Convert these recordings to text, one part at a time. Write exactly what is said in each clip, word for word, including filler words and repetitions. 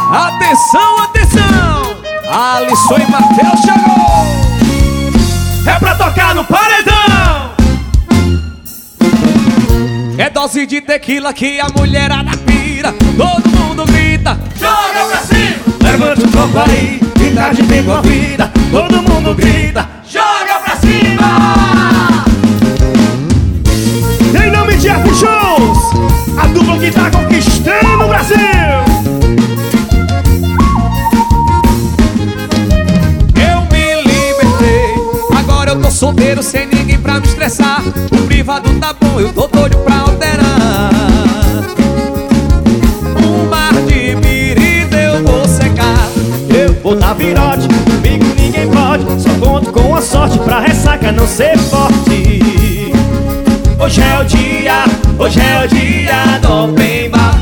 Atenção, atenção! Alisson e Matheus chegou! É pra tocar no paredão! É dose de tequila que a mulherada pira. Todo mundo grita, joga pra cima! Levante o corpo aí, e tá de bem com a vida. Todo mundo grita, joga pra cima! em nome de F Shows, a dupla que tá conquistando o Brasil. Eu me libertei, agora eu tô solteiro, sem ninguém pra me estressar. O privado tá bom, eu tô doido pra alterar. Um mar de birita eu vou secar. Eu vou dar virote, comigo ninguém pode. Só conto com a sorte pra ressaca não ser forte. Hoje é o dia, hoje é o dia do open bar.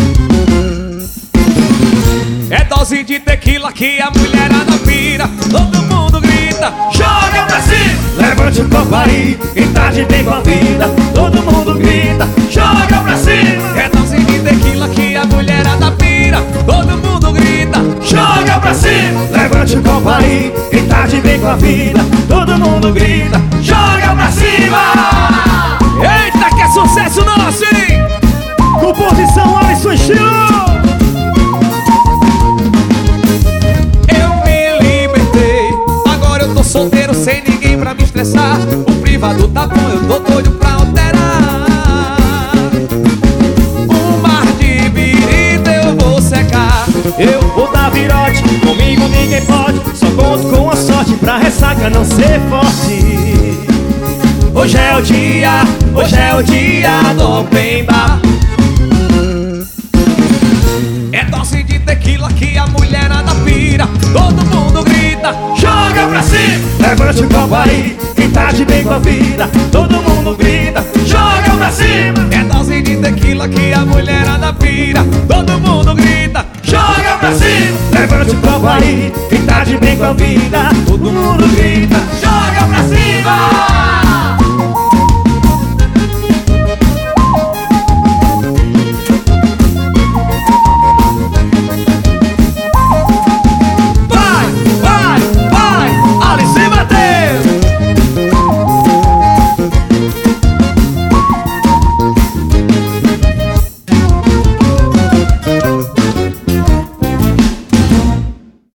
É dose de tequila que a mulherada pira. Todo mundo grita, joga pra cima! Levante o corpo aí, quem tá de bem com a vida. Todo mundo grita, Joga pra cima! É dose de tequila que a mulherada pira. Todo mundo grita, joga pra cima! levante o corpo aí, quem tá de bem com a vida. Todo mundo grita, Joga pra cima! Eita, que é sucesso nosso, hein? composição Alisson Estilo. Eu me libertei, agora eu tô solteiro, sem ninguém pra me estressar. O privado tá bom, eu tô doido pra alterar. Um mar de birita eu vou secar. Eu vou dar virote, comigo ninguém pode. Só conto com a sorte pra ressaca não ser forte. Hoje é o dia, hoje é o dia do open bar. É dose de tequila que a mulherada pira. Todo mundo grita, joga pra cima! Levante o copo aí, quem tá de bem com a vida. Todo mundo grita, Joga pra cima! É dose de tequila que a mulherada pira. Todo mundo grita, joga pra cima! levante o copo aí, quem tá de bem com a vida. Todo mundo grita, Joga pra cima!